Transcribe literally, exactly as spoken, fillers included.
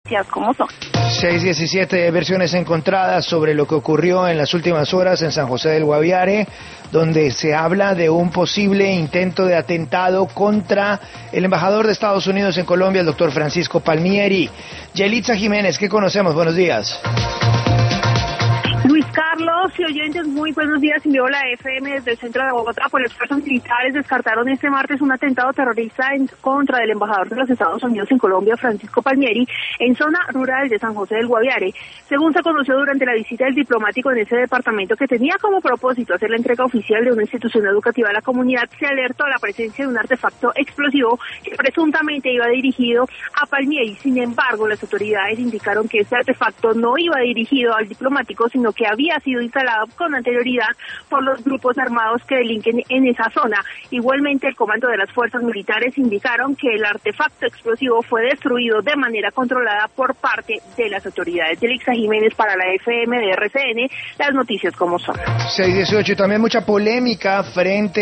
¿Cómo son? seis diecisiete, versiones encontradas sobre lo que ocurrió en las últimas horas en San José del Guaviare, donde se habla de un posible intento de atentado contra el embajador de Estados Unidos en Colombia, el doctor Francisco Palmieri. Yelitza Jiménez, ¿qué conocemos? Buenos días. Luis Carlos y oyentes, muy buenos días. Envió la F M desde el centro de Bogotá. Por las fuerzas militares descartaron este martes un atentado terrorista en contra del embajador de los Estados Unidos en Colombia, Francisco Palmieri, en zona rural de San José del Guaviare. Según se conoció durante la visita del diplomático en ese departamento, que tenía como propósito hacer la entrega oficial de una institución educativa a la comunidad, se alertó a la presencia de un artefacto explosivo que presuntamente iba dirigido a Palmieri. Sin embargo, las autoridades indicaron que este artefacto no iba dirigido al diplomático, sino que había sido instalado con anterioridad por los grupos armados que delinquen en esa zona. Igualmente, el comando de las fuerzas militares indicaron que el artefacto explosivo fue destruido de manera controlada por parte de las autoridades. Yelitza Jiménez para la F M de R C N, las noticias como son. seis dieciocho, y también mucha polémica frente